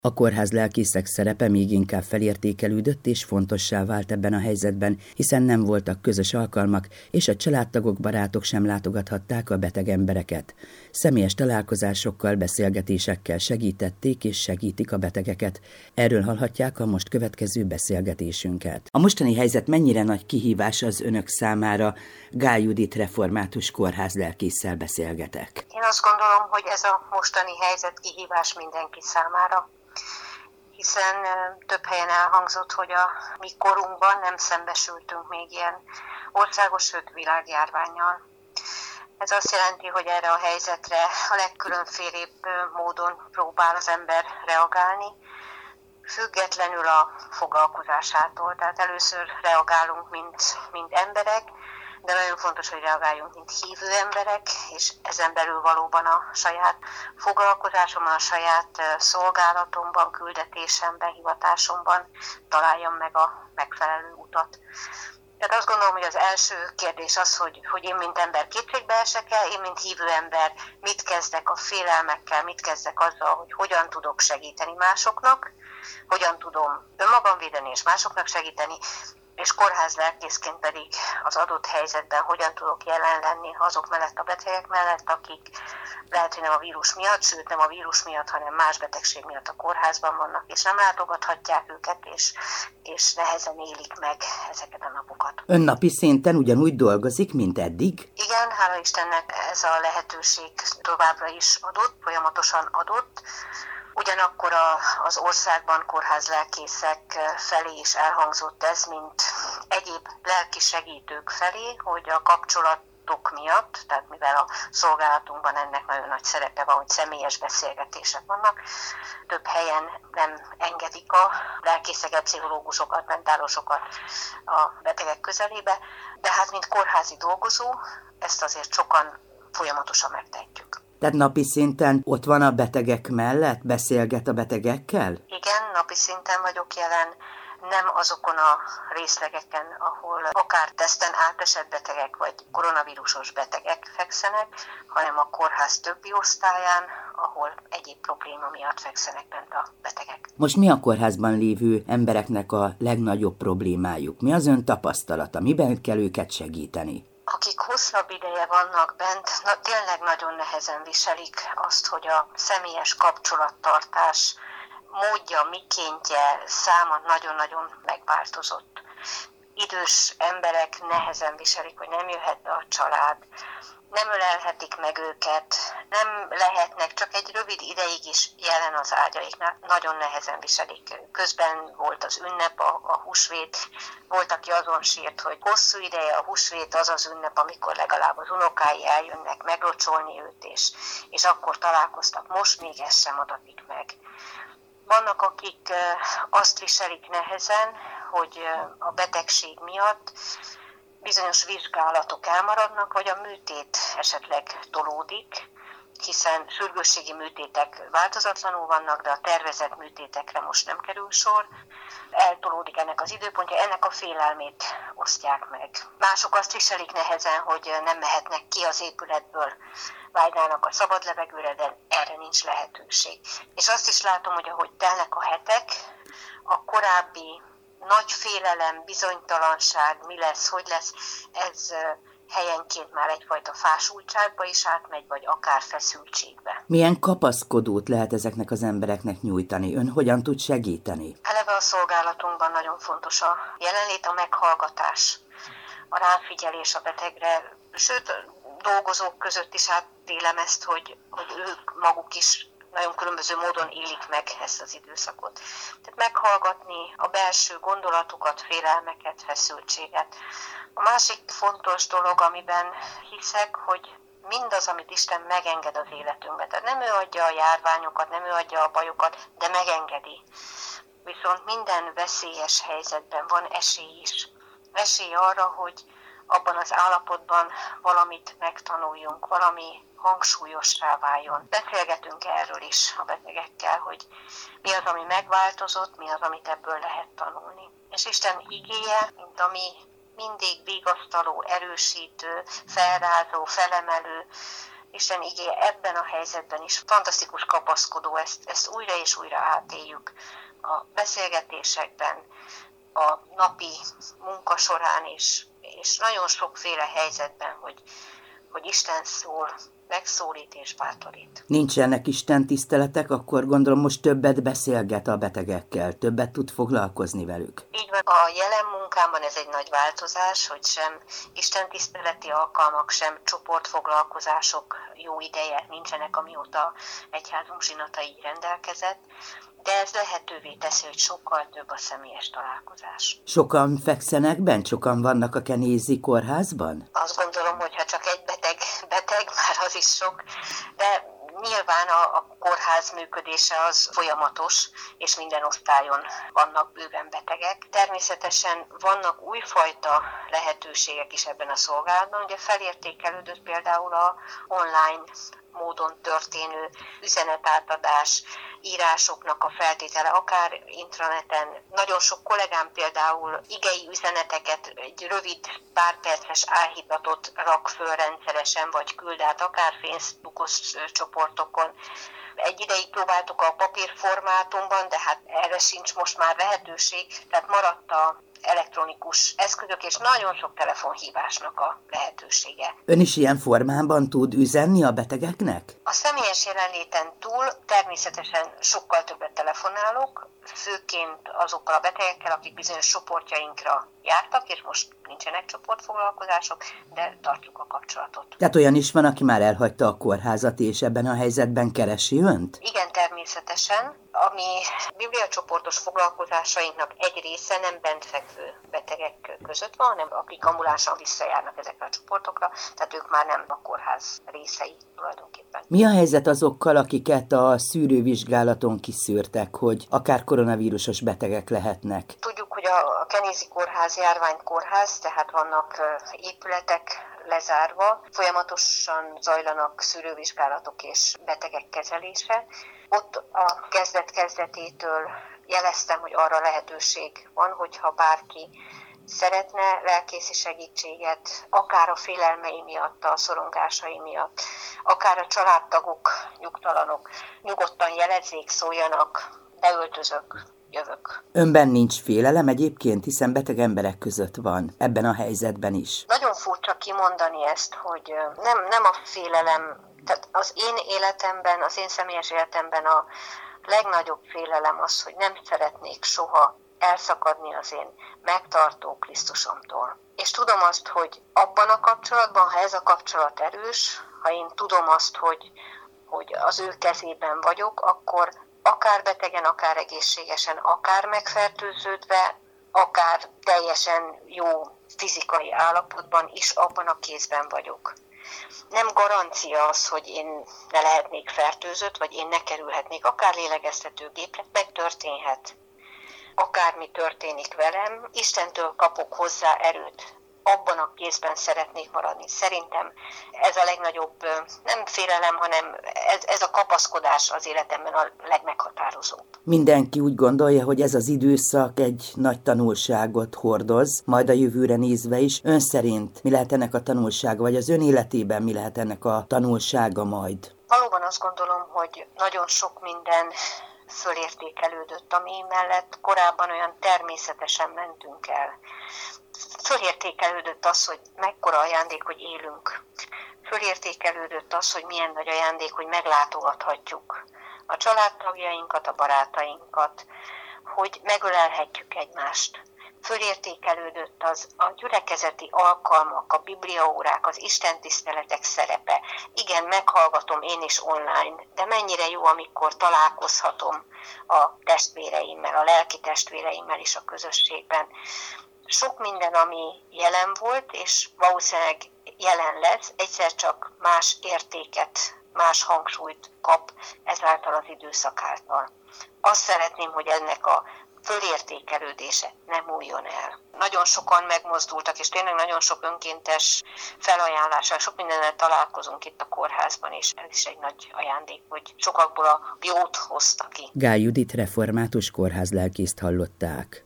A kórház lelkészek szerepe még inkább felértékelődött és fontossá vált ebben a helyzetben, hiszen nem voltak közös alkalmak, és a családtagok, barátok sem látogathatták a beteg embereket. Személyes találkozásokkal, beszélgetésekkel segítették és segítik a betegeket. Erről hallhatják a most következő beszélgetésünket. A mostani helyzet mennyire nagy kihívás az önök számára? Gál Judit református kórház lelkésszel beszélgetek. Én azt gondolom, hogy ez a mostani helyzet kihívás mindenki számára, hiszen több helyen elhangzott, hogy a mi korunkban nem szembesültünk még ilyen országos, sőt világjárvánnyal. Ez azt jelenti, hogy erre a helyzetre a legkülönfélébb módon próbál az ember reagálni, függetlenül a foglalkozásától. Tehát először reagálunk, mint emberek, de nagyon fontos, hogy reagáljunk, mint hívő emberek, és ezen belül valóban a saját foglalkozásomban, a saját szolgálatomban, küldetésemben, hivatásomban találjam meg a megfelelő utat. Tehát azt gondolom, hogy az első kérdés az, hogy én, mint ember kétségbe esek-e, én, mint hívő ember mit kezdek a félelmekkel, mit kezdek azzal, hogy hogyan tudok segíteni másoknak, hogyan tudom önmagam védeni és másoknak segíteni, és kórházlelkészként pedig az adott helyzetben hogyan tudok jelen lenni azok mellett, a betegek mellett, akik lehet, hogy nem a vírus miatt, sőt nem a vírus miatt, hanem más betegség miatt a kórházban vannak, és nem látogathatják őket, és nehezen élik meg ezeket a napokat. Ön napi szinten ugyanúgy dolgozik, mint eddig? Igen, hála Istennek ez a lehetőség továbbra is adott, folyamatosan adott. Ugyanakkor az országban kórházlelkészek felé is elhangzott ez, mint egyéb lelki segítők felé, hogy a kapcsolatok miatt, tehát mivel a szolgálatunkban ennek nagyon nagy szerepe van, hogy személyes beszélgetések vannak, több helyen nem engedik a lelkészeket, pszichológusokat, mentálosokat a betegek közelébe, de hát mint kórházi dolgozó ezt azért sokan folyamatosan megtehetjük. Tehát napi szinten ott van a betegek mellett, beszélget a betegekkel? Igen, napi szinten vagyok jelen, nem azokon a részlegeken, ahol akár teszten átesett betegek vagy koronavírusos betegek fekszenek, hanem a kórház többi osztályán, ahol egyéb probléma miatt fekszenek bent a betegek. Most mi a kórházban lévő embereknek a legnagyobb problémájuk? Mi az ön tapasztalata? Miben kell őket segíteni? Akik hosszabb ideje vannak bent, tényleg nagyon nehezen viselik azt, hogy a személyes kapcsolattartás módja, mikéntje, száma nagyon-nagyon megváltozott. Idős emberek nehezen viselik, hogy nem jöhet be a család, nem ölelhetik meg őket, nem lehetnek csak egy rövid ideig is jelen az ágyaiknál, nagyon nehezen viselik. Közben volt az ünnep, a húsvét, volt, aki azon sírt, hogy hosszú ideje a húsvét az az ünnep, amikor legalább az unokái eljönnek meglocsolni őt, és akkor találkoztak, most még ez sem adatik meg. Vannak, akik azt viselik nehezen, hogy a betegség miatt bizonyos vizsgálatok elmaradnak, vagy a műtét esetleg tolódik, hiszen sürgősségi műtétek változatlanul vannak, de a tervezett műtétekre most nem kerül sor. Eltolódik ennek az időpontja, ennek a félelmét osztják meg. Mások azt viselik nehezen, hogy nem mehetnek ki az épületből, vágynának a szabad levegőre, de erre nincs lehetőség. És azt is látom, hogy ahogy telnek a hetek, a korábbi nagy félelem, bizonytalanság, mi lesz, hogy lesz, ez helyenként már egyfajta fásultságba is átmegy, vagy akár feszültségbe. Milyen kapaszkodót lehet ezeknek az embereknek nyújtani? Ön hogyan tud segíteni? Eleve a szolgálatunkban nagyon fontos a jelenlét, a meghallgatás, a ráfigyelés a betegre, sőt, dolgozók között is átélem ezt, hogy ők maguk is nagyon különböző módon élik meg ezt az időszakot. Tehát meghallgatni a belső gondolatokat, félelmeket, feszültséget. A másik fontos dolog, amiben hiszek, hogy mindaz, amit Isten megenged az életünkbe. Tehát nem ő adja a járványokat, nem ő adja a bajokat, de megengedi. Viszont minden veszélyes helyzetben van esély is. Esély arra, hogy abban az állapotban valamit megtanuljunk, valami hangsúlyossá váljon. Beszélgetünk erről is a betegekkel, hogy mi az, ami megváltozott, mi az, amit ebből lehet tanulni. És Isten igéje, mint ami mindig vigasztaló, erősítő, felrázó, felemelő, Isten igéje ebben a helyzetben is fantasztikus kapaszkodó, ezt újra és újra átéljük a beszélgetésekben, a napi munka során is, és nagyon sokféle helyzetben, hogy Isten szól, megszólít és bátorít. Nincsenek Isten tiszteletek, akkor gondolom most többet beszélget a betegekkel, többet tud foglalkozni velük. Így van, a jelen munkámban ez egy nagy változás, hogy sem Isten tiszteleti alkalmak, sem csoportfoglalkozások jó ideje nincsenek, amióta egyházunk zsinata így rendelkezett, de ez lehetővé teszi, hogy sokkal több a személyes találkozás. Sokan fekszenek bent, sokan vannak a Kenézi kórházban? Azt gondolom, hogy ha csak egy beteg, már az is sok, de nyilván a kórház működése az folyamatos, és minden osztályon vannak bőven betegek. Természetesen vannak újfajta lehetőségek is ebben a szolgálatban. Ugye felértékelődött például a online módon történő üzenetátadás, írásoknak a feltétele, akár intraneten. Nagyon sok kollégám például igei üzeneteket, egy rövid pár perces áhítatot rak föl rendszeresen, vagy küld át, akár Facebookos csoportokon. Egy ideig próbáltuk a papírformátumban, de hát erre sincs most már lehetőség, tehát maradt a elektronikus eszközök, és nagyon sok telefonhívásnak a lehetősége. Ön is ilyen formában tud üzenni a betegeknek? A személyes jelenléten túl természetesen sokkal többet telefonálok, főként azokkal a betegekkel, akik bizonyos csoportjainkra jártak, és most nincsenek csoportfoglalkozások, de tartjuk a kapcsolatot. Tehát olyan is van, aki már elhagyta a kórházat, és ebben a helyzetben keresi önt? Igen, természetesen. Ami bibliacsoportos foglalkozásainknak egy része nem bentfekvő betegek között van, hanem akik ambulánsan visszajárnak ezekre a csoportokra, tehát ők már nem a kórház részei tulajdonképpen. Mi a helyzet azokkal, akiket a szűrővizsgálaton kiszűrtek, hogy akár koronavírusos betegek lehetnek? Tudjuk, hogy a Kenézi kórház járványkórház, tehát vannak épületek lezárva, folyamatosan zajlanak szűrővizsgálatok és betegek kezelése. Ott a kezdet-kezdetétől jeleztem, hogy arra lehetőség van, hogyha bárki szeretne lelkészi segítséget, akár a félelmei miatt, a szorongásai miatt, akár a családtagok nyugtalanok, nyugodtan jelezzék, szóljanak, beöltözök, jövök. Önben nincs félelem egyébként, hiszen beteg emberek között van ebben a helyzetben is. Nagyon furcsa kimondani ezt, hogy nem a félelem, tehát az én életemben, az én személyes életemben a legnagyobb félelem az, hogy nem szeretnék soha elszakadni az én megtartó Krisztusomtól. És tudom azt, hogy abban a kapcsolatban, ha ez a kapcsolat erős, ha én tudom azt, hogy az ő kezében vagyok, akkor akár betegen, akár egészségesen, akár megfertőződve, akár teljesen jó fizikai állapotban is abban a kézben vagyok. Nem garancia az, hogy én ne lehetnék fertőzött, vagy én ne kerülhetnék akár lélegeztetőgépre, megtörténhet. Akármi történik velem, Istentől kapok hozzá erőt. Abban a kézben szeretnék maradni. Szerintem ez a legnagyobb, nem félelem, hanem ez a kapaszkodás az életemben a legmeghatározóbb. Mindenki úgy gondolja, hogy ez az időszak egy nagy tanulságot hordoz, majd a jövőre nézve is. Ön szerint mi lehet ennek a tanulsága, vagy az ön életében mi lehet ennek a tanulsága majd? Valóban azt gondolom, hogy nagyon sok minden fölértékelődött, ami mellett korábban olyan természetesen mentünk el. Fölértékelődött az, hogy mekkora ajándék, hogy élünk. Fölértékelődött az, hogy milyen nagy ajándék, hogy meglátogathatjuk a családtagjainkat, a barátainkat, hogy megölelhetjük egymást. Fölértékelődött az a gyülekezeti alkalmak, a bibliaórák, az istentiszteletek szerepe. Igen, meghallgatom én is online, de mennyire jó, amikor találkozhatom a testvéreimmel, a lelki testvéreimmel is a közösségben. Sok minden, ami jelen volt, és valószínűleg jelen lesz, egyszer csak más értéket, más hangsúlyt kap ezáltal az időszak által. Azt szeretném, hogy ennek a fölértékelődése nem múljon el. Nagyon sokan megmozdultak, és tényleg nagyon sok önkéntes felajánlással, sok mindennel találkozunk itt a kórházban, és ez is egy nagy ajándék, hogy sokakból a jót hoztak ki. Gál Judit református kórházlelkészt hallották.